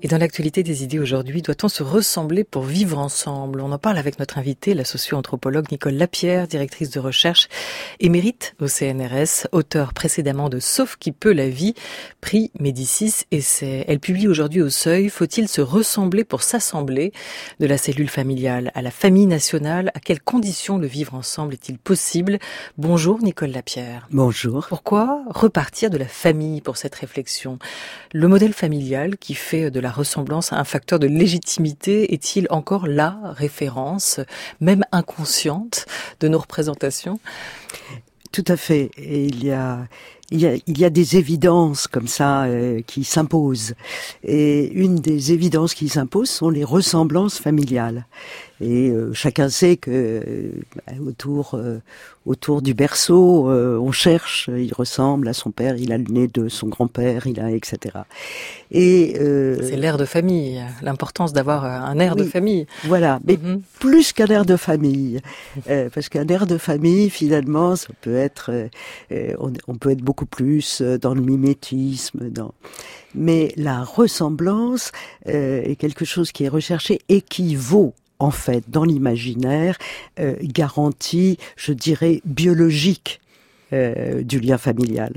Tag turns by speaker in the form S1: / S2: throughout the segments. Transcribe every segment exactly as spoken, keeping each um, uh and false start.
S1: Et dans l'actualité des idées aujourd'hui, doit-on se ressembler pour vivre ensemble? On en parle avec notre invitée, la socio-anthropologue Nicole Lapierre, directrice de recherche émérite au C N R S, auteure précédemment de Sauf qui peut la vie, prix Médicis Essai. Elle publie aujourd'hui au Seuil « Faut-il se ressembler pour s'assembler ?» De la cellule familiale à la famille nationale, à quelles conditions le vivre ensemble est-il possible? Bonjour Nicole Lapierre.
S2: Bonjour.
S1: Pourquoi repartir de la famille pour cette réflexion? Le modèle familial qui fait de la ressemblance un facteur de légitimité est-il encore la référence, même inconsciente, de nos représentations?
S2: Tout à fait. Et il y a, il y a, il y a des évidences comme ça euh, qui s'imposent. Et une des évidences qui s'imposent sont les ressemblances familiales. Et euh, chacun sait que euh, autour euh, autour du berceau, euh, on cherche. Il ressemble à son père, il a le nez de son grand-père, il a et cetera. Et euh,
S1: c'est l'air de famille, l'importance d'avoir un air
S2: oui,
S1: de famille.
S2: Voilà, mais
S1: mm-hmm.
S2: plus qu'un air de famille, euh, parce qu'un air de famille, finalement, ça peut être, euh, on, on peut être beaucoup plus dans le mimétisme, dans. Mais la ressemblance euh, est quelque chose qui est recherché et qui vaut. En fait, dans l'imaginaire, euh, garantie, je dirais, biologique euh, du lien familial.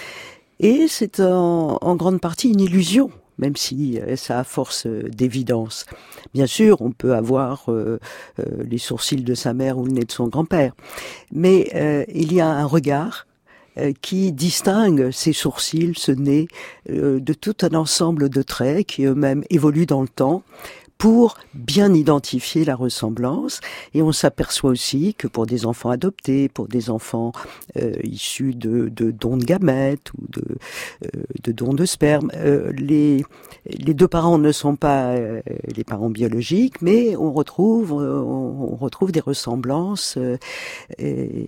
S2: Et c'est en, en grande partie une illusion, même si euh, ça a force euh, d'évidence. Bien sûr, on peut avoir euh, euh, les sourcils de sa mère ou le nez de son grand-père, mais euh, il y a un regard euh, qui distingue ces sourcils, ce nez, euh, de tout un ensemble de traits qui eux-mêmes évoluent dans le temps, pour bien identifier la ressemblance. Et on s'aperçoit aussi que pour des enfants adoptés, pour des enfants euh, issus de, de dons de gamètes ou de, euh, de dons de sperme, euh, les, les deux parents ne sont pas euh, les parents biologiques, mais on retrouve, euh, on retrouve des ressemblances euh, et,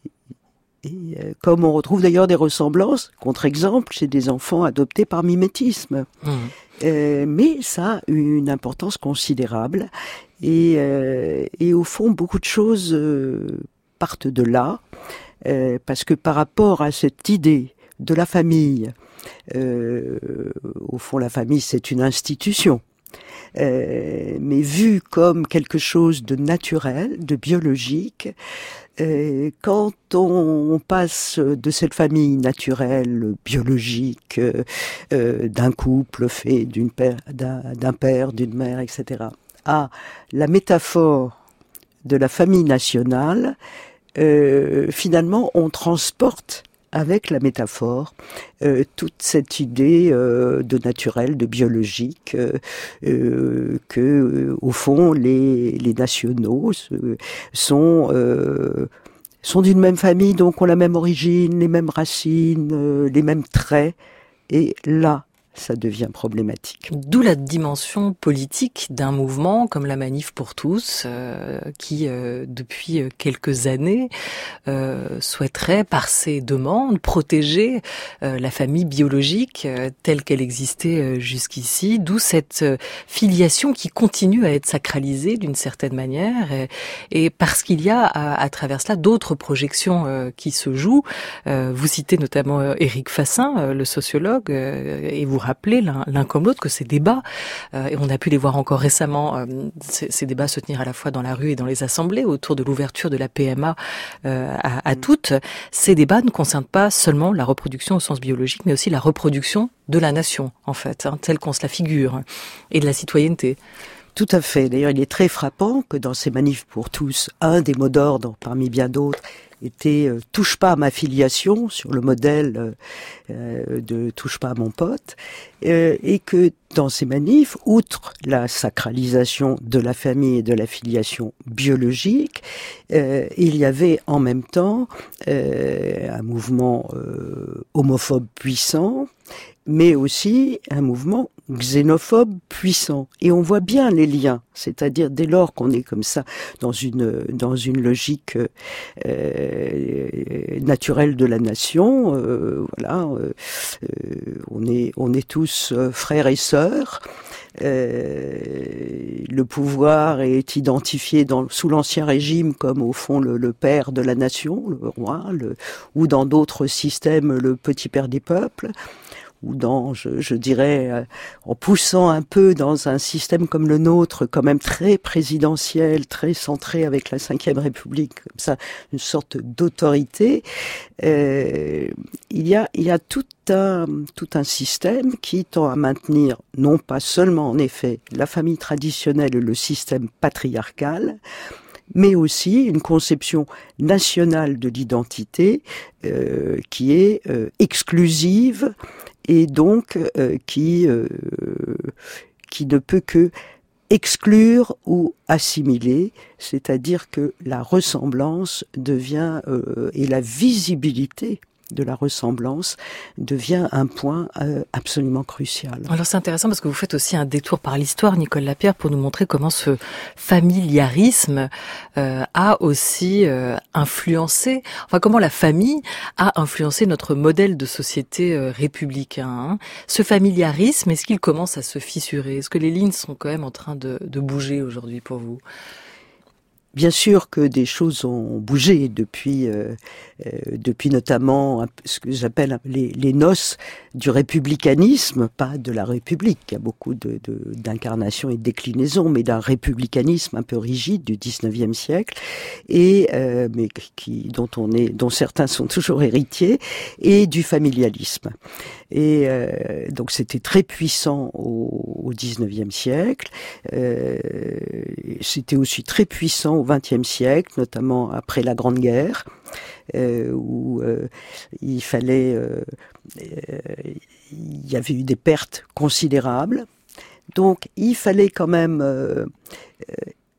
S2: Et euh, comme on retrouve d'ailleurs des ressemblances, contre-exemple, chez des enfants adoptés par mimétisme. Mmh. Euh, mais ça a une importance considérable. Et, euh, et au fond, beaucoup de choses euh, partent de là. Euh, parce que par rapport à cette idée de la famille, euh, au fond, la famille, c'est une institution. Euh, mais vu comme quelque chose de naturel, de biologique, euh, quand on, on passe de cette famille naturelle, biologique, euh, euh, d'un couple fait d'une père, d'un, d'un père, d'une mère, et cetera, à la métaphore de la famille nationale, euh, finalement, on transporte avec la métaphore, euh, toute cette idée euh, de naturel, de biologique, euh, euh, que euh, au fond les, les nationaux euh, sont euh, sont d'une même famille, donc ont la même origine, les mêmes racines, euh, les mêmes traits, et là, ça devient problématique.
S1: D'où la dimension politique d'un mouvement comme la Manif pour tous, euh, qui, euh, depuis quelques années, euh, souhaiterait, par ses demandes, protéger euh, la famille biologique euh, telle qu'elle existait euh, jusqu'ici. D'où cette euh, filiation qui continue à être sacralisée d'une certaine manière. Et, et parce qu'il y a, à, à travers cela, d'autres projections euh, qui se jouent. Euh, vous citez notamment euh, Éric Fassin, euh, le sociologue, euh, et vous rappeler l'un, l'un comme l'autre que ces débats, euh, et on a pu les voir encore récemment, euh, ces, ces débats se tenir à la fois dans la rue et dans les assemblées autour de l'ouverture de la P M A euh, à, à toutes, ces débats ne concernent pas seulement la reproduction au sens biologique, mais aussi la reproduction de la nation, en fait, hein, telle qu'on se la figure, et de la citoyenneté.
S2: Tout à fait. D'ailleurs, il est très frappant que dans ces manifs pour tous, un des mots d'ordre, parmi bien d'autres, était euh, « touche pas à ma filiation » sur le modèle euh, de « touche pas à mon pote euh, » et que dans ces manifs, outre la sacralisation de la famille et de la filiation biologique, euh, il y avait en même temps euh, un mouvement euh, homophobe puissant, mais aussi un mouvement xénophobe puissant. Et on voit bien les liens, c'est-à-dire dès lors qu'on est comme ça dans une dans une logique euh, naturelle de la nation, euh, voilà, euh, on est on est tous frères et sœurs. Euh, le pouvoir est identifié dans, sous l'Ancien Régime comme au fond le, le père de la nation, le roi, le, ou dans d'autres systèmes le petit père des peuples. ou dans, je, je dirais, euh, en poussant un peu dans un système comme le nôtre, quand même très présidentiel, très centré avec la Cinquième République, comme ça, une sorte d'autorité, euh, il y a, il y a tout un, tout un système qui tend à maintenir, non pas seulement en effet, la famille traditionnelle et le système patriarcal, mais aussi une conception nationale de l'identité euh, qui est euh, exclusive et donc euh, qui euh, qui ne peut que exclure ou assimiler, c'est-à-dire que la ressemblance devient euh, et la visibilité de la ressemblance devient un point euh, absolument crucial.
S1: Alors c'est intéressant parce que vous faites aussi un détour par l'histoire, Nicole Lapierre, pour nous montrer comment ce familiarisme euh, a aussi euh, influencé, enfin comment la famille a influencé notre modèle de société euh, républicain. Hein. Ce familiarisme, est-ce qu'il commence à se fissurer? Est-ce que les lignes sont quand même en train de, de bouger aujourd'hui pour vous?
S2: Bien sûr que des choses ont bougé depuis, euh, euh, depuis notamment ce que j'appelle les, les noces du républicanisme, pas de la République. Il y a beaucoup de, de, d'incarnations et de déclinaisons, mais d'un républicanisme un peu rigide du dix-neuvième siècle, et euh, mais qui, dont on est, dont certains sont toujours héritiers, et du familialisme. Et euh, donc c'était très puissant au, au dix-neuvième siècle. Euh, c'était aussi très puissant au vingtième siècle, notamment après la Grande Guerre, euh, où euh, il fallait, euh, euh, il y avait eu des pertes considérables. Donc il fallait quand même euh, euh,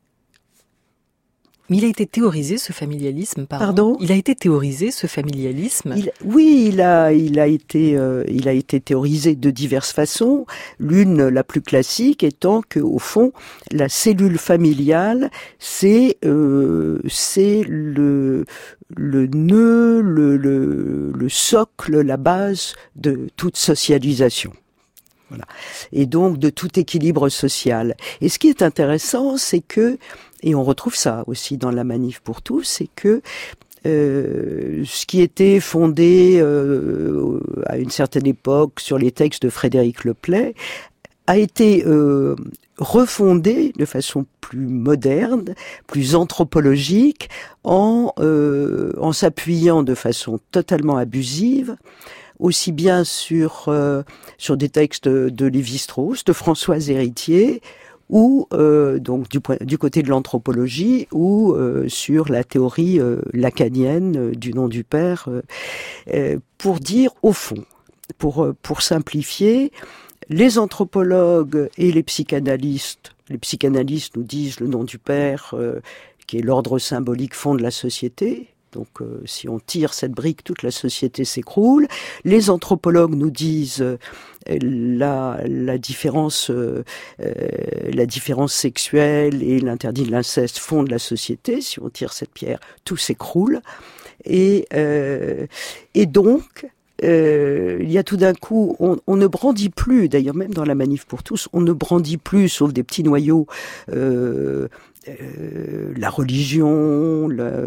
S1: Mais il a été théorisé, ce familialisme, pardon.
S2: Pardon
S1: Il a été théorisé, ce familialisme.
S2: Il, oui, il a, il a été, euh, il a été théorisé de diverses façons. L'une, la plus classique, étant que, au fond, la cellule familiale, c'est, euh, c'est le, le nœud, le, le, le socle, la base de toute socialisation. Voilà. Et donc de tout équilibre social. Et ce qui est intéressant, c'est que, et on retrouve ça aussi dans la Manif pour tous, c'est que euh, ce qui était fondé euh, à une certaine époque sur les textes de Frédéric Leplay a été euh, refondé de façon plus moderne, plus anthropologique, en, euh, en s'appuyant de façon totalement abusive aussi bien sur euh, sur des textes de Lévi-Strauss, de Françoise Héritier, ou euh, donc du, du côté de l'anthropologie, ou euh, sur la théorie euh, lacanienne euh, du nom du père, euh, euh, pour dire au fond, pour pour simplifier, les anthropologues et les psychanalystes, les psychanalystes nous disent le nom du père, euh, qui est l'ordre symbolique fond de la société. Donc, euh, si on tire cette brique, toute la société s'écroule. Les anthropologues nous disent euh, la, la différence, euh, euh, la différence sexuelle et l'interdit de l'inceste fondent la société. Si on tire cette pierre, tout s'écroule. Et, euh, et donc, euh, il y a tout d'un coup, on, on ne brandit plus. D'ailleurs, même dans la Manif pour tous, on ne brandit plus, sauf des petits noyaux, euh, euh, la religion, la,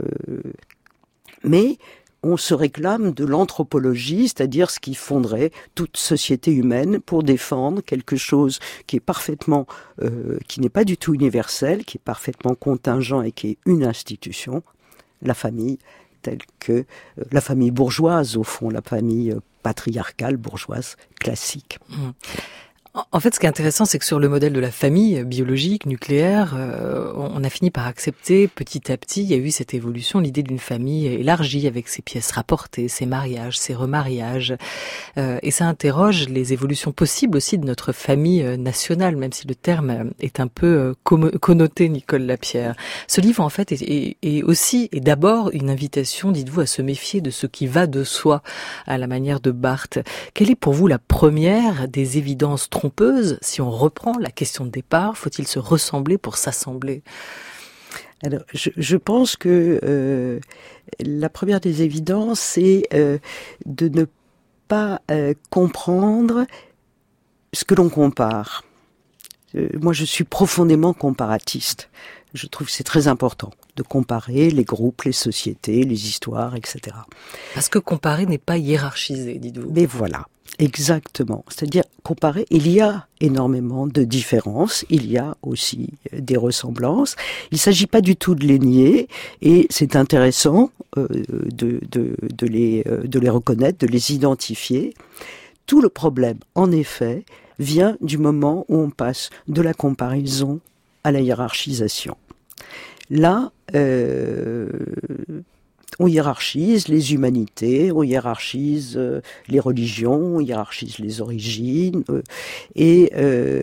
S2: mais on se réclame de l'anthropologie, c'est-à-dire ce qui fonderait toute société humaine pour défendre quelque chose qui est parfaitement, euh, qui n'est pas du tout universel, qui est parfaitement contingent et qui est une institution, la famille, telle que euh, la famille bourgeoise, au fond, la famille euh, patriarcale bourgeoise classique.
S1: Mmh. En fait, ce qui est intéressant, c'est que sur le modèle de la famille biologique, nucléaire, euh, on a fini par accepter petit à petit, il y a eu cette évolution, l'idée d'une famille élargie avec ses pièces rapportées, ses mariages, ses remariages. Euh, et ça interroge les évolutions possibles aussi de notre famille nationale, même si le terme est un peu connoté, Nicole Lapierre. Ce livre, en fait, est, est, est aussi et d'abord une invitation, dites-vous, à se méfier de ce qui va de soi, à la manière de Barthes. Quelle est pour vous la première des évidences trompeuse, si on reprend la question de départ, faut-il se ressembler pour s'assembler?
S2: Alors, je, je pense que euh, la première des évidences, c'est euh, de ne pas euh, comprendre ce que l'on compare. Euh, moi, je suis profondément comparatiste. Je trouve que c'est très important de comparer les groupes, les sociétés, les histoires, et cetera.
S1: Parce que comparer n'est pas hiérarchisé, dites-vous.
S2: Mais voilà. Exactement. C'est-à-dire, comparer, il y a énormément de différences, il y a aussi des ressemblances. Il ne s'agit pas du tout de les nier, et c'est intéressant euh, de, de, de, les, de les reconnaître, de les identifier. Tout le problème, en effet, vient du moment où on passe de la comparaison à la hiérarchisation. Là, euh, on hiérarchise les humanités, on hiérarchise euh, les religions, on hiérarchise les origines, euh, et euh,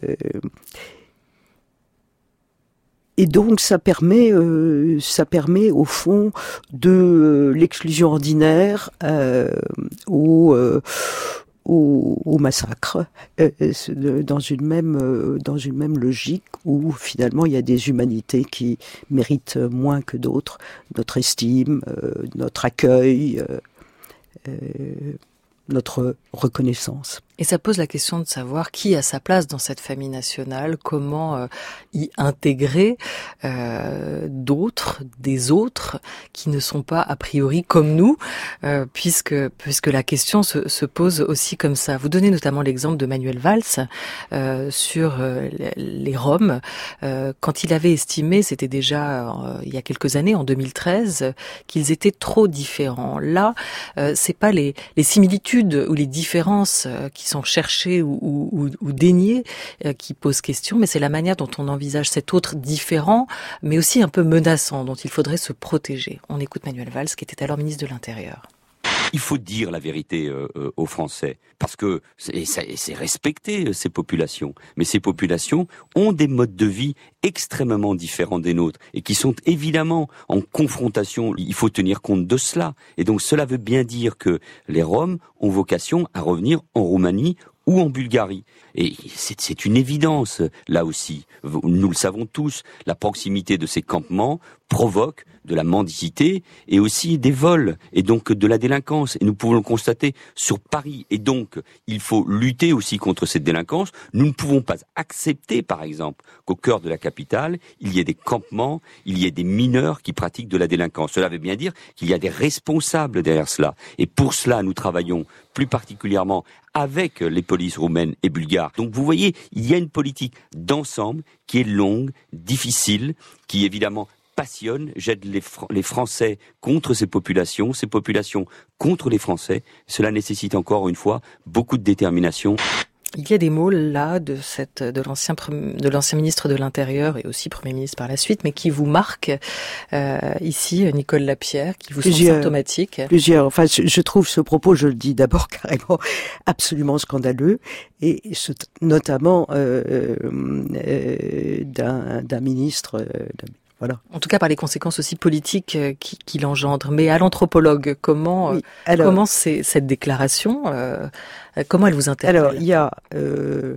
S2: et donc ça permet, euh, ça permet au fond de euh, l'exclusion ordinaire euh, au euh, Au, au massacre, euh, dans une même euh, dans une même logique où finalement il y a des humanités qui méritent moins que d'autres notre estime, euh, notre accueil, euh, euh, notre reconnaissance.
S1: Et ça pose la question de savoir qui a sa place dans cette famille nationale, comment euh, y intégrer euh, d'autres, des autres, qui ne sont pas a priori comme nous, euh, puisque puisque la question se, se pose aussi comme ça. Vous donnez notamment l'exemple de Manuel Valls euh, sur euh, les Roms, euh, quand il avait estimé, c'était déjà euh, il y a quelques années, en deux mille treize, qu'ils étaient trop différents. Là, euh, c'est pas les, les similitudes ou les différences euh, qui sont cherchées ou, ou, ou déniées euh, qui posent question, mais c'est la manière dont on envisage cet autre différent, mais aussi un peu menaçant, dont il faudrait se protéger. On écoute Manuel Valls, qui était alors ministre de l'Intérieur.
S3: Il faut dire la vérité euh, euh, aux Français, parce que c'est, c'est respecter euh, ces populations. Mais ces populations ont des modes de vie extrêmement différents des nôtres et qui sont évidemment en confrontation. Il faut tenir compte de cela. Et donc cela veut bien dire que les Roms ont vocation à revenir en Roumanie ou en Bulgarie. Et c'est, c'est une évidence, là aussi. Nous le savons tous, la proximité de ces campements provoque de la mendicité et aussi des vols et donc de la délinquance. Et nous pouvons le constater sur Paris. Et donc, il faut lutter aussi contre cette délinquance. Nous ne pouvons pas accepter, par exemple, qu'au cœur de la capitale, il y ait des campements, il y ait des mineurs qui pratiquent de la délinquance. Cela veut bien dire qu'il y a des responsables derrière cela. Et pour cela, nous travaillons plus particulièrement avec les polices roumaines et bulgares. Donc vous voyez, il y a une politique d'ensemble qui est longue, difficile, qui évidemment passionne, jette les, Fr- les Français contre ces populations, ces populations contre les Français. Cela nécessite encore une fois beaucoup de détermination.
S1: Il y a des mots là de cette de l'ancien de l'ancien ministre de l'Intérieur et aussi Premier ministre par la suite, mais qui vous marquent euh, ici, Nicole Lapierre, qui vous plusieurs, sont symptomatiques.
S2: Plusieurs. Enfin, je, je trouve ce propos, je le dis d'abord carrément absolument scandaleux, et ce, notamment euh, euh, d'un, d'un ministre. Euh, d'un, Voilà.
S1: En tout cas, par les conséquences aussi politiques qui, qui l'engendrent. Mais à l'anthropologue, comment, oui, alors, comment c'est, cette déclaration, euh, comment elle vous interpelle ?
S2: Alors, il y a, euh,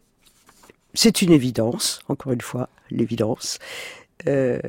S2: c'est une évidence, encore une fois, l'évidence. Euh,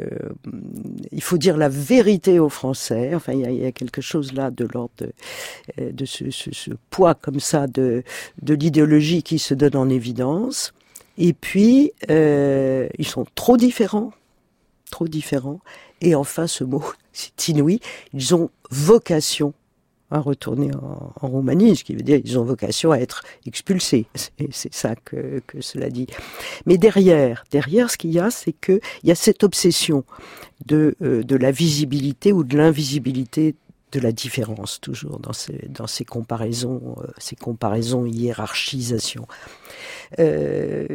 S2: il faut dire la vérité aux Français. Enfin, il y a, il y a quelque chose là de l'ordre de, de ce, ce, ce poids comme ça de, de l'idéologie qui se donne en évidence. Et puis, euh, ils sont trop différents. trop différents, et enfin ce mot, c'est inouï, ils ont vocation à retourner en, en Roumanie, ce qui veut dire qu'ils ont vocation à être expulsés, c'est, c'est ça que, que cela dit. Mais derrière, derrière ce qu'il y a, c'est que il y a cette obsession de, euh, de la visibilité ou de l'invisibilité de la différence, toujours dans ces, dans ces comparaisons, euh, ces comparaisons hiérarchisation. Euh,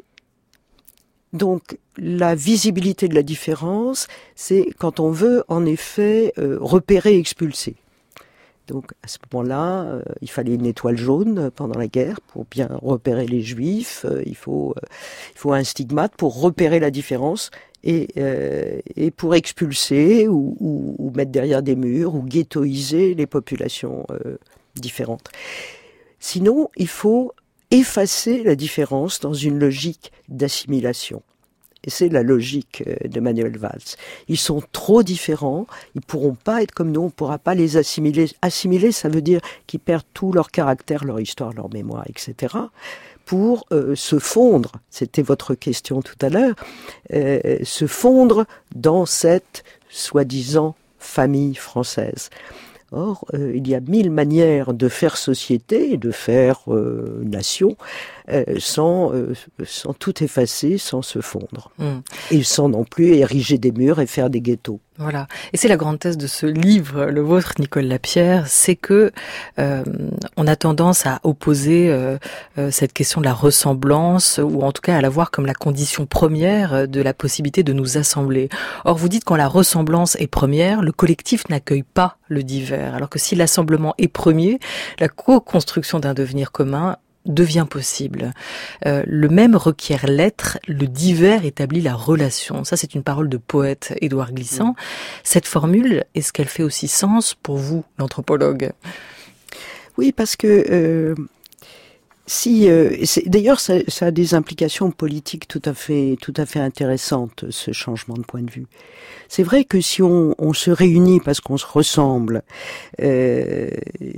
S2: Donc, la visibilité de la différence, c'est quand on veut, en effet, euh, repérer et expulser. Donc, à ce moment-là, euh, il fallait une étoile jaune pendant la guerre pour bien repérer les Juifs. Euh, il faut, euh, il faut un stigmate pour repérer la différence et, euh, et pour expulser ou, ou, ou mettre derrière des murs ou ghettoiser les populations euh, différentes. Sinon, il faut effacer la différence dans une logique d'assimilation. Et c'est la logique de Manuel Valls. Ils sont trop différents, ils pourront pas être comme nous, on pourra pas les assimiler. Assimiler, ça veut dire qu'ils perdent tout leur caractère, leur histoire, leur mémoire, et cetera, pour euh, se fondre, c'était votre question tout à l'heure, euh, se fondre dans cette soi-disant famille française. Or, euh, il y a mille manières de faire société, de faire euh, nation, euh, sans, euh, sans tout effacer, sans se fondre. Mmh. Et sans non plus ériger des murs et faire des ghettos.
S1: Voilà. Et c'est la grande thèse de ce livre, le vôtre, Nicole Lapierre, c'est que euh, on a tendance à opposer euh, euh, cette question de la ressemblance, ou en tout cas à la voir comme la condition première de la possibilité de nous assembler. Or, vous dites quand la ressemblance est première, le collectif n'accueille pas le divers, alors que si l'assemblement est premier, la co-construction d'un devenir commun devient possible. Euh, le même requiert l'être, le divers établit la relation. Ça, c'est une parole de poète Édouard Glissant. Mmh. Cette formule, est-ce qu'elle fait aussi sens pour vous, l'anthropologue ?
S2: Oui, parce que euh, si, euh, c'est, d'ailleurs, ça, ça a des implications politiques tout à fait, tout à fait intéressantes, ce changement de point de vue. C'est vrai que si on, on se réunit parce qu'on se ressemble, euh,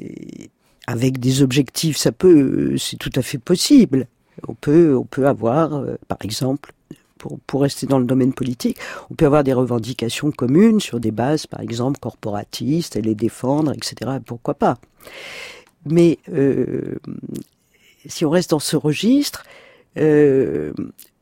S2: avec des objectifs, ça peut, c'est tout à fait possible. On peut, on peut avoir, euh, par exemple, pour, pour rester dans le domaine politique, on peut avoir des revendications communes sur des bases, par exemple, corporatistes, et les défendre, et cetera. Pourquoi pas ? Mais euh, si on reste dans ce registre, euh,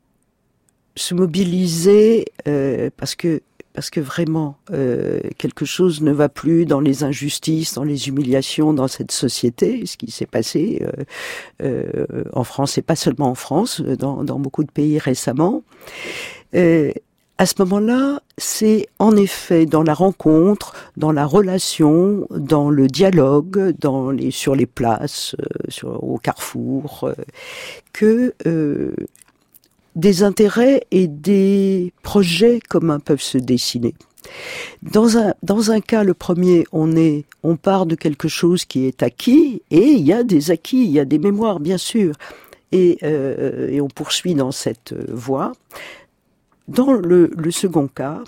S2: se mobiliser, euh, parce que Parce que vraiment, euh, quelque chose ne va plus dans les injustices, dans les humiliations, dans cette société. Ce qui s'est passé euh, euh, en France, et pas seulement en France, dans, dans beaucoup de pays récemment. Euh, à ce moment-là, c'est en effet dans la rencontre, dans la relation, dans le dialogue, dans les, sur les places, euh, sur, au carrefour, euh, que... Euh, des intérêts et des projets communs peuvent se dessiner. Dans un, dans un cas, le premier, on est, on part de quelque chose qui est acquis, et il y a des acquis, il y a des mémoires, bien sûr, et, euh, et on poursuit dans cette voie. Dans le, le second cas,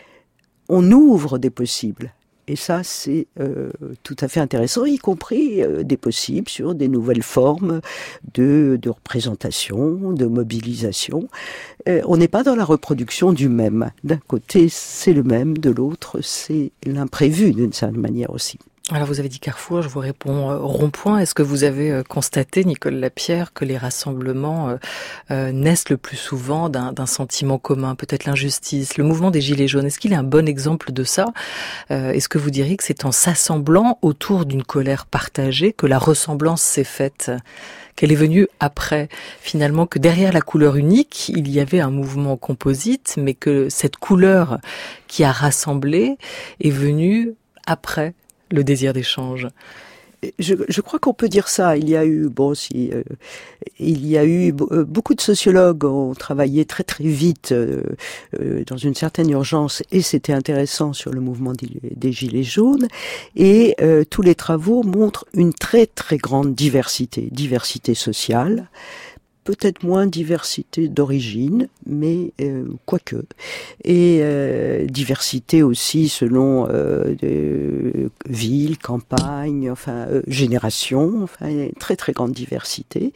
S2: on ouvre des possibles. Et ça, c'est euh, tout à fait intéressant, y compris euh, des possibles sur des nouvelles formes de, de représentation, de mobilisation. Euh, on n'est pas dans la reproduction du même. D'un côté, c'est le même, de l'autre, c'est l'imprévu, d'une certaine manière aussi.
S1: Alors vous avez dit Carrefour, je vous réponds euh, rond-point. Est-ce que vous avez euh, constaté, Nicole Lapierre, que les rassemblements euh, euh, naissent le plus souvent d'un, d'un sentiment commun, peut-être l'injustice, le mouvement des Gilets jaunes? Est-ce qu'il est un bon exemple de ça? euh, Est-ce que vous diriez que c'est en s'assemblant autour d'une colère partagée que la ressemblance s'est faite, qu'elle est venue après, finalement, que derrière la couleur unique, il y avait un mouvement composite, mais que cette couleur qui a rassemblé est venue après le désir d'échange?
S2: Je, je crois qu'on peut dire ça. Il y a eu, bon, si, euh, il y a eu euh, beaucoup de sociologues ont travaillé très très vite euh, euh, dans une certaine urgence, et c'était intéressant sur le mouvement des, des Gilets jaunes. Et euh, tous les travaux montrent une très très grande diversité, diversité sociale. Peut-être moins diversité d'origine, mais euh, quoique. Et euh, diversité aussi selon euh, de, ville, campagne, enfin euh, génération, enfin une très très grande diversité.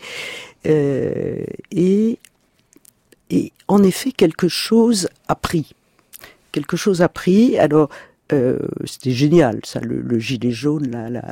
S2: Euh, et, et en effet, quelque chose a pris. Quelque chose a pris. Alors, Euh, c'était génial, ça, le, le gilet jaune, la, la,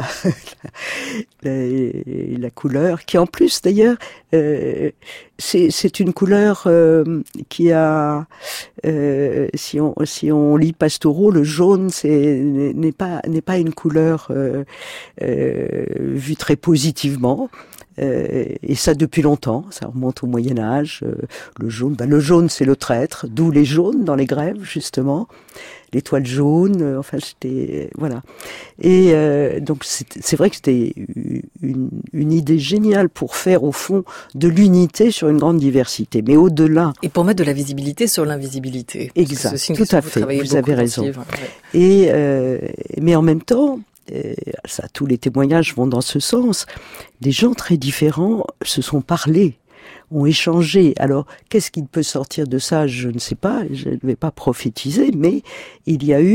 S2: la, la, la couleur, qui en plus d'ailleurs, euh, c'est, c'est une couleur euh, qui a, euh, si on si on lit Pastoureau, le jaune, c'est n'est pas n'est pas une couleur euh, euh, vue très positivement. Euh, et ça depuis longtemps, ça remonte au Moyen Âge. Euh, le jaune, ben le jaune c'est le traître, d'où les jaunes dans les grèves justement, l'étoile jaune. Euh, enfin c'était voilà. Et euh, donc c'est, c'est vrai que c'était une, une idée géniale pour faire au fond de l'unité sur une grande diversité, mais au-delà.
S1: Et pour mettre de la visibilité sur l'invisibilité.
S2: Exact, tout à fait. Vous, vous avez raison.
S1: Ouais.
S2: Et euh, mais en même temps. Et ça, tous les témoignages vont dans ce sens. Des gens très différents se sont parlé, ont échangé. Alors, qu'est-ce qui peut sortir de ça? Je ne sais pas, je ne vais pas prophétiser, mais il y a eu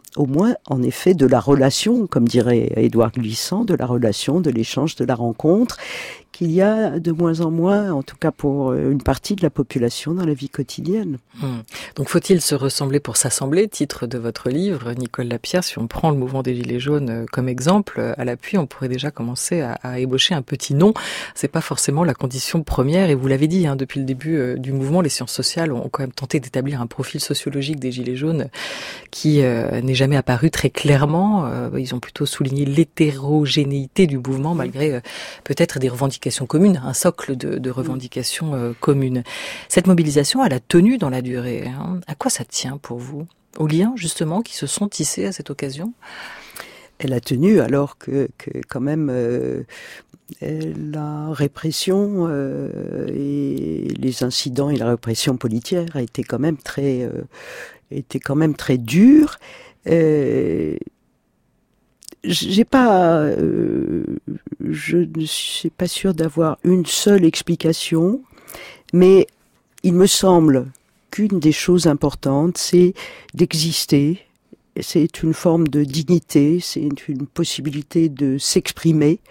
S2: au moins, en effet, de la relation, comme dirait Édouard Glissant, de la relation, de l'échange, de la rencontre, qu'il y a de moins en moins, en tout cas pour une partie de la population, dans la vie quotidienne.
S1: Hum. Donc faut-il se ressembler pour s'assembler, titre de votre livre, Nicole Lapierre. Si on prend le mouvement des Gilets jaunes comme exemple, à l'appui, on pourrait déjà commencer à, à ébaucher un petit nom. C'est pas forcément la condition première, et vous l'avez dit, hein, depuis le début euh, du mouvement, les sciences sociales ont quand même tenté d'établir un profil sociologique des Gilets jaunes qui euh, n'est jamais apparu très clairement. Euh, ils ont plutôt souligné l'hétérogénéité du mouvement, malgré euh, peut-être des revendications communes, un socle de, de revendications euh, communes. Cette mobilisation, elle a tenu dans la durée. Hein. À quoi ça tient pour vous? Aux liens, justement, qui se sont tissés à cette occasion?
S2: Elle a tenu alors que, que quand même, euh, la répression euh, et les incidents et la répression policière étaient quand même très, euh, étaient quand même très durs. Euh, J'ai pas, euh, je ne suis pas sûre d'avoir une seule explication, mais il me semble qu'une des choses importantes, c'est d'exister. C'est une forme de dignité, c'est une possibilité de s'exprimer.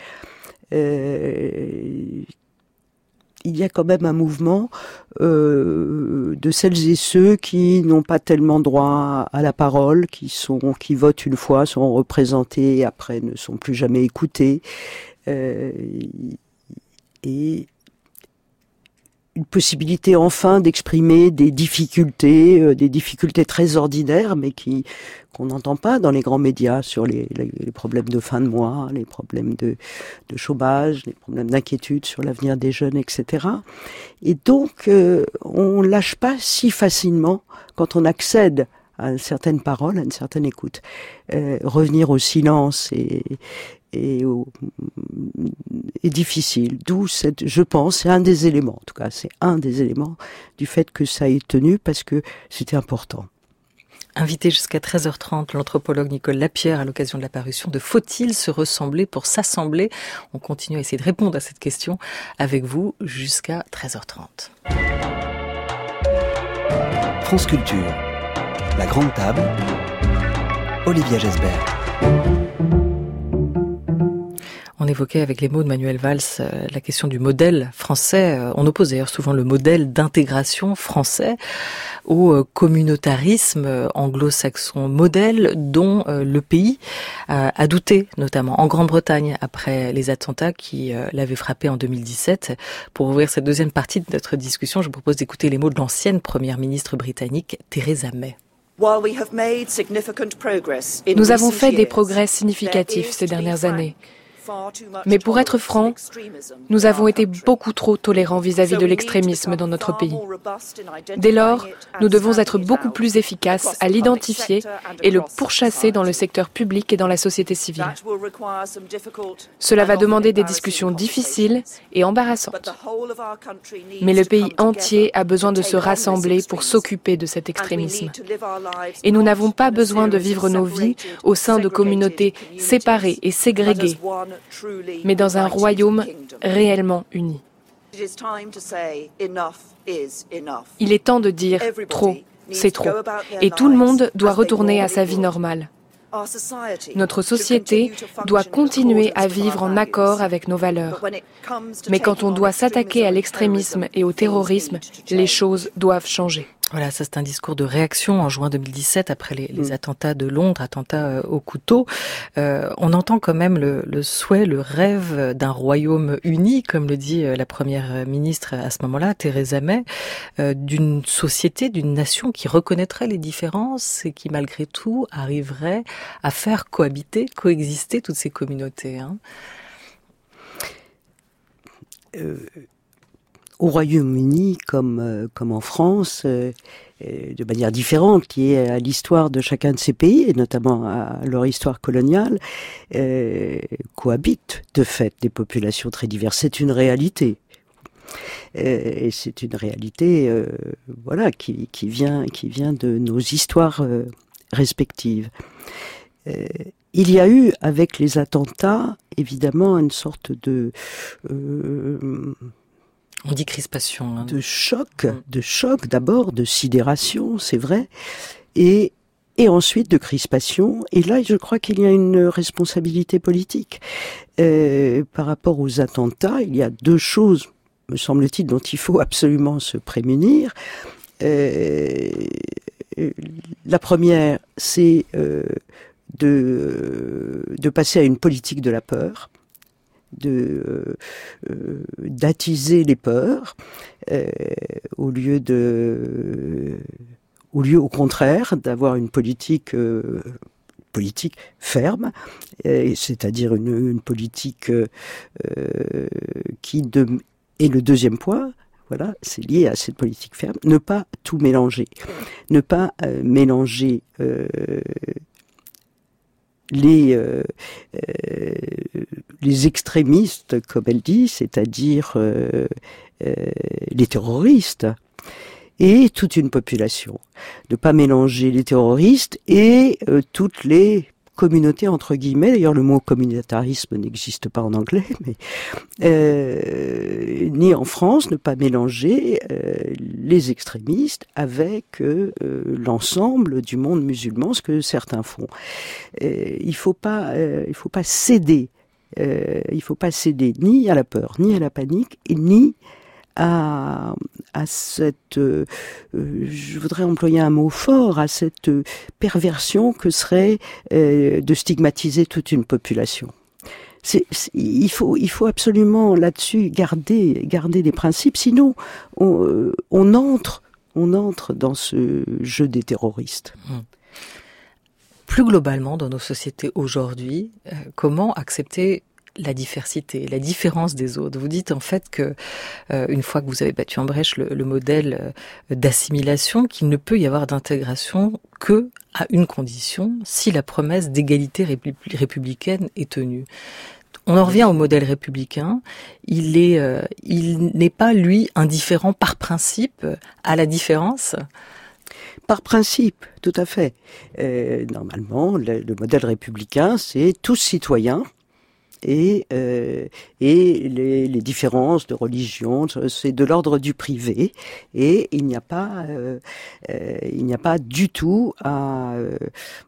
S2: Euh, il y a quand même un mouvement euh, de celles et ceux qui n'ont pas tellement droit à la parole, qui sont, qui votent une fois, sont représentés, et après ne sont plus jamais écoutés, euh, et une possibilité enfin d'exprimer des difficultés, euh, des difficultés très ordinaires, mais qui qu'on n'entend pas dans les grands médias sur les, les, les problèmes de fin de mois, les problèmes de, de chômage, les problèmes d'inquiétude sur l'avenir des jeunes, et cetera. Et donc, euh, on lâche pas si facilement quand on accède à une certaine parole, à une certaine écoute. Euh, revenir au silence et Et, est difficile. D'où cette, je pense, c'est un des éléments, en tout cas, c'est un des éléments du fait que ça ait tenu, parce que c'était important.
S1: Invité jusqu'à treize heures trente, l'anthropologue Nicole Lapierre à l'occasion de la parution de Faut-il se ressembler pour s'assembler? On continue à essayer de répondre à cette question avec vous jusqu'à treize heures trente.
S4: France Culture, la grande table, Olivia Gesbert.
S1: On évoquait avec les mots de Manuel Valls euh, la question du modèle français. On oppose d'ailleurs souvent le modèle d'intégration français au euh, communautarisme euh, anglo-saxon, modèle dont euh, le pays euh, a douté, notamment en Grande-Bretagne, après les attentats qui euh, l'avaient frappé en deux mille dix-sept. Pour ouvrir cette deuxième partie de notre discussion, je vous propose d'écouter les mots de l'ancienne première ministre britannique, Theresa May.
S5: Nous avons fait des progrès significatifs ces dernières années. Mais pour être franc, nous avons été beaucoup trop tolérants vis-à-vis de l'extrémisme dans notre pays. Dès lors, nous devons être beaucoup plus efficaces à l'identifier et le pourchasser dans le secteur public et dans la société civile. Cela va demander des discussions difficiles et embarrassantes. Mais le pays entier a besoin de se rassembler pour s'occuper de cet extrémisme. Et nous n'avons pas besoin de vivre nos vies au sein de communautés séparées et ségrégées, mais dans un royaume réellement uni. Il est temps de dire « trop, c'est trop », et tout le monde doit retourner à sa vie normale. Notre société doit continuer à vivre en accord avec nos valeurs. Mais quand on doit s'attaquer à l'extrémisme et au terrorisme, les choses doivent changer.
S1: Voilà, ça c'est un discours de réaction en juin deux mille dix-sept après les, les attentats de Londres, attentats euh, au couteau. Euh, on entend quand même le, le souhait, le rêve d'un royaume uni, comme le dit euh, la première ministre à ce moment-là, Theresa May, euh, d'une société, d'une nation qui reconnaîtrait les différences et qui malgré tout arriverait à faire cohabiter, coexister toutes ces communautés. Hein.
S2: Euh... Au Royaume-Uni, comme euh, comme en France, euh, de manière différente, liée à l'histoire de chacun de ces pays, et notamment à leur histoire coloniale, euh, cohabitent de fait des populations très diverses. C'est une réalité. Euh, et c'est une réalité, euh, voilà, qui, qui vient qui vient de nos histoires euh, respectives. Euh, il y a eu, avec les attentats, évidemment, une sorte de... Euh,
S1: On dit crispation. Hein.
S2: De choc, de choc d'abord, de sidération, c'est vrai. Et et ensuite de crispation. Et là, je crois qu'il y a une responsabilité politique. Euh, par rapport aux attentats, il y a deux choses, me semble-t-il, dont il faut absolument se prémunir. Euh, la première, c'est euh, de, de passer à une politique de la peur, de euh, d'attiser les peurs, euh, au lieu de, au lieu au contraire d'avoir une politique euh, politique ferme, euh, c'est-à-dire une, une politique euh, qui de, et le deuxième point, voilà, c'est lié à cette politique ferme, ne pas tout mélanger, ne pas euh, mélanger euh, les euh, euh, les extrémistes, comme elle dit, c'est-à-dire euh, euh, les terroristes, et toute une population. Ne pas mélanger les terroristes et euh, toutes les communautés, entre guillemets. D'ailleurs, le mot communautarisme n'existe pas en anglais, mais euh, ni en France, ne pas mélanger euh, les extrémistes avec euh, l'ensemble du monde musulman, ce que certains font. Euh, il faut pas, euh, il faut pas céder. Euh, il faut pas céder ni à la peur, ni à la panique, et ni à, à cette, euh, je voudrais employer un mot fort, à cette perversion que serait euh, de stigmatiser toute une population. C'est, c'est, il faut, il faut absolument là-dessus garder, garder des principes, sinon on, on entre, on entre dans ce jeu des terroristes.
S1: Mmh. Plus globalement, dans nos sociétés aujourd'hui, euh, comment accepter la diversité, la différence des autres? Vous dites en fait que, euh, une fois que vous avez battu en brèche le, le modèle euh, d'assimilation, qu'il ne peut y avoir d'intégration que à une condition, si la promesse d'égalité répub- républicaine est tenue. On en revient au modèle républicain. Il est, euh, il n'est pas lui indifférent par principe à la différence.
S2: Par principe, tout à fait. Euh, normalement, le, le modèle républicain, c'est tous citoyens. Et, euh, et les, les différences de religion, c'est de l'ordre du privé, et il n'y a pas, euh, euh, il n'y a pas du tout à, euh,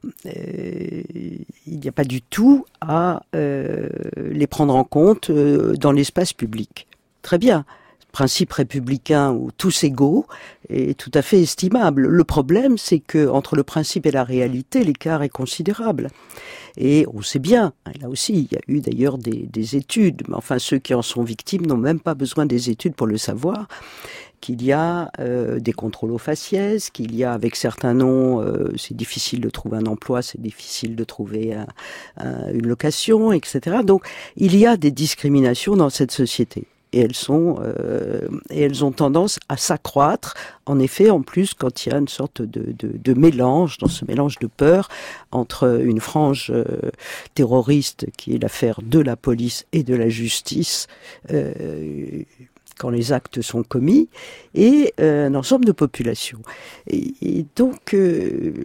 S2: il n'y a pas du tout à euh, les prendre en compte euh, dans l'espace public. Très bien. Principe républicain où tous égaux est tout à fait estimable. Le problème, c'est que entre le principe et la réalité, l'écart est considérable. Et on sait bien, là aussi, il y a eu d'ailleurs des, des études, mais enfin ceux qui en sont victimes n'ont même pas besoin des études pour le savoir, qu'il y a euh, des contrôles aux faciès, qu'il y a avec certains noms, euh, c'est difficile de trouver un emploi, c'est difficile de trouver un, un, une location, et cetera. Donc il y a des discriminations dans cette société. Et elles sont, euh, et elles ont tendance à s'accroître. En effet, en plus, quand il y a une sorte de, de, de mélange, dans ce mélange de peur entre une frange euh, terroriste qui est l'affaire de la police et de la justice, euh, quand les actes sont commis, et euh, un ensemble de populations. Et, et donc, euh,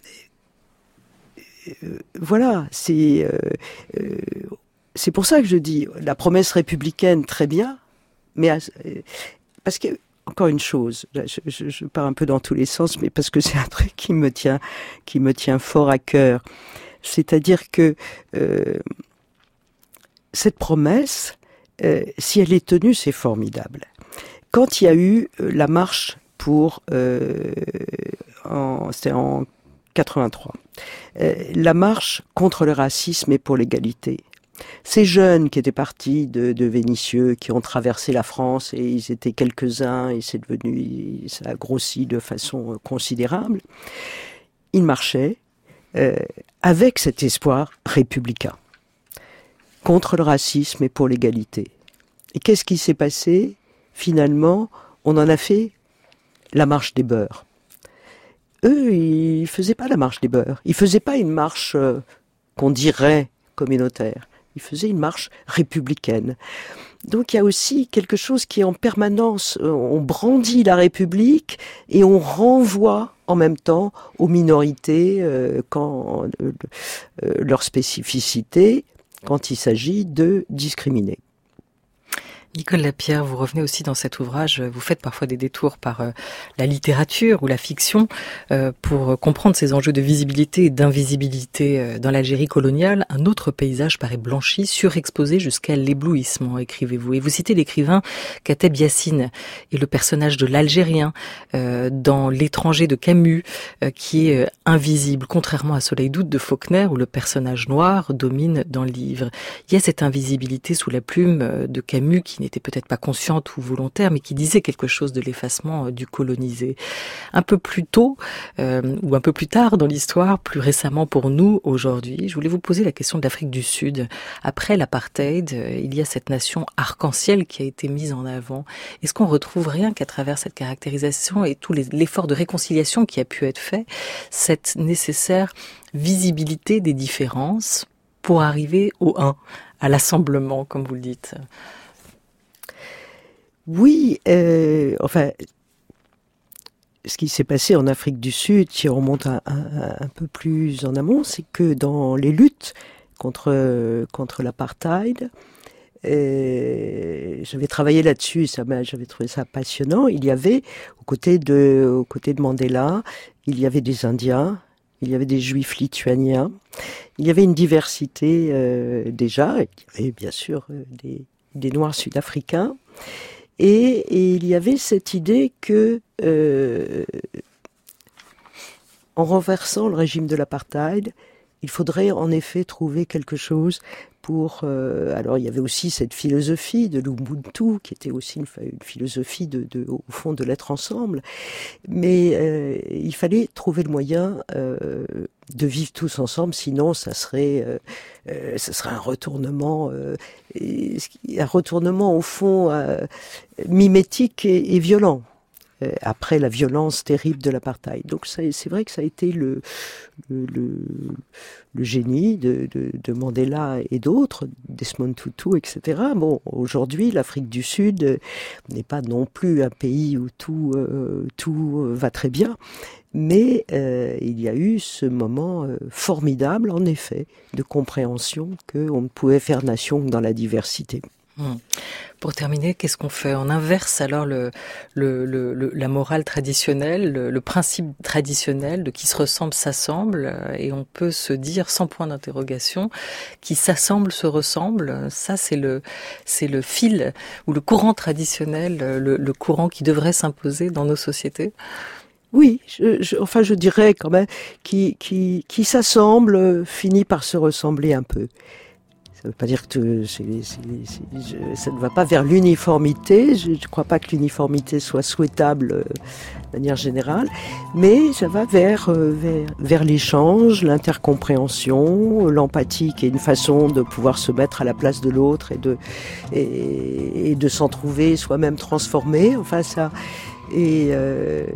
S2: euh, voilà, c'est. Euh, euh, C'est pour ça que je dis la promesse républicaine, très bien, mais à, parce que encore une chose, je, je, je pars un peu dans tous les sens, mais parce que c'est un truc qui me tient, qui me tient fort à cœur. C'est-à-dire que euh, cette promesse, euh, si elle est tenue, c'est formidable. Quand il y a eu la marche pour, euh, en, c'était en quatre-vingt-trois, euh, la marche contre le racisme et pour l'égalité. Ces jeunes qui étaient partis de, de Vénissieux, qui ont traversé la France, et ils étaient quelques-uns, et c'est devenu, ça a grossi de façon considérable, ils marchaient euh, avec cet espoir républicain, contre le racisme et pour l'égalité. Et qu'est-ce qui s'est passé? Finalement, on en a fait la marche des beurs. Eux, ils faisaient pas la marche des beurs. Ils faisaient pas une marche euh, qu'on dirait communautaire. Il faisait une marche républicaine. Donc il y a aussi quelque chose qui est en permanence, on brandit la République et on renvoie en même temps aux minorités euh, quand euh, euh, leur spécificité quand il s'agit de discriminer.
S1: Nicole Lapierre, vous revenez aussi dans cet ouvrage, vous faites parfois des détours par euh, la littérature ou la fiction euh, pour comprendre ces enjeux de visibilité et d'invisibilité. Euh, dans l'Algérie coloniale, un autre paysage paraît blanchi, surexposé jusqu'à l'éblouissement, écrivez-vous. Et vous citez l'écrivain Kateb Yassine et le personnage de l'Algérien euh, dans L'étranger de Camus, euh, qui est euh, invisible, contrairement à Soleil d'août de Faulkner, où le personnage noir domine dans le livre. Il y a cette invisibilité sous la plume de Camus qui n'était peut-être pas consciente ou volontaire, mais qui disait quelque chose de l'effacement du colonisé. Un peu plus tôt, euh, ou un peu plus tard dans l'histoire, plus récemment pour nous aujourd'hui, je voulais vous poser la question de l'Afrique du Sud. Après l'apartheid, il y a cette nation arc-en-ciel qui a été mise en avant. Est-ce qu'on retrouve rien qu'à travers cette caractérisation et tout les, l'effort de réconciliation qui a pu être fait, cette nécessaire visibilité des différences pour arriver au un, à l'assemblement, comme vous le dites?
S2: Oui, euh, enfin, ce qui s'est passé en Afrique du Sud, si on remonte un, un, un peu plus en amont, c'est que dans les luttes contre contre l'apartheid, euh, j'avais travaillé là-dessus, ça m'a, j'avais trouvé ça passionnant. Il y avait aux côtés de aux côtés de Mandela, il y avait des Indiens, il y avait des Juifs lituaniens, il y avait une diversité euh, déjà, il y avait bien sûr euh, des des Noirs sud-africains. Et, et il y avait cette idée que, euh, en renversant le régime de l'apartheid, il faudrait en effet trouver quelque chose pour... Euh, alors il y avait aussi cette philosophie de l'Ubuntu, qui était aussi une, une philosophie de, de, au fond de l'être ensemble, mais euh, il fallait trouver le moyen euh, de vivre tous ensemble, sinon ça serait, euh, euh, ça serait un retournement, euh, un retournement au fond euh, mimétique et, et violent. Euh, après la violence terrible de l'apartheid. Donc ça, c'est vrai que ça a été le, le, le, le génie de, de, de Mandela et d'autres, Desmond Tutu, et cetera. Bon, aujourd'hui, l'Afrique du Sud euh, n'est pas non plus un pays où tout, euh, tout euh, va très bien, mais euh, il y a eu ce moment euh, formidable, en effet, de compréhension qu'on ne pouvait faire nation que dans la diversité.
S1: Mmh. Pour terminer, qu'est-ce qu'on fait? On inverse alors le, le, le, le, la morale traditionnelle, le, le principe traditionnel de qui se ressemble s'assemble, et on peut se dire sans point d'interrogation, qui s'assemble se ressemble. Ça, c'est le, c'est le fil ou le courant traditionnel, le, le courant qui devrait s'imposer dans nos sociétés.
S2: Oui, je, je, enfin je dirais quand même qui, qui, qui s'assemble finit par se ressembler un peu. Ça ne veut pas dire que c'est, c'est, c'est, je, ça ne va pas vers l'uniformité. Je ne crois pas que l'uniformité soit souhaitable euh, de manière générale, mais ça va vers, euh, vers, vers l'échange, l'intercompréhension, l'empathie, qui est une façon de pouvoir se mettre à la place de l'autre et de, et, et de s'en trouver soi-même transformé. Enfin, ça. Et. Euh,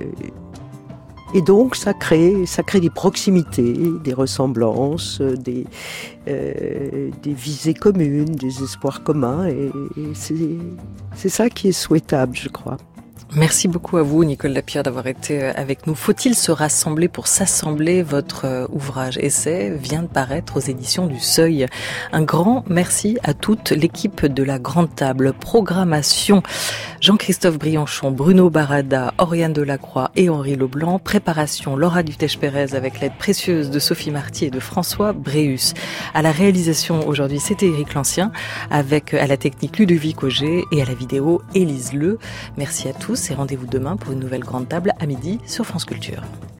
S2: Et donc, ça crée, ça crée des proximités, des ressemblances, des, euh, des visées communes, des espoirs communs. Et, et c'est, c'est ça qui est souhaitable, je crois.
S1: Merci beaucoup à vous, Nicole Lapierre, d'avoir été avec nous. Faut-il se rassembler pour s'assembler? Votre ouvrage essai vient de paraître aux éditions du Seuil. Un grand merci à toute l'équipe de la Grande Table. Programmation, Jean-Christophe Brianchon, Bruno Barada, Oriane Delacroix et Henri Leblanc. Préparation, Laura Dutèche-Pérez avec l'aide précieuse de Sophie Marty et de François Bréus. À la réalisation aujourd'hui, c'était Éric Lancien, avec à la technique Ludovic Auger et à la vidéo Élise Leu. Merci à tous. Et rendez-vous demain pour une nouvelle Grande Table à midi sur France Culture.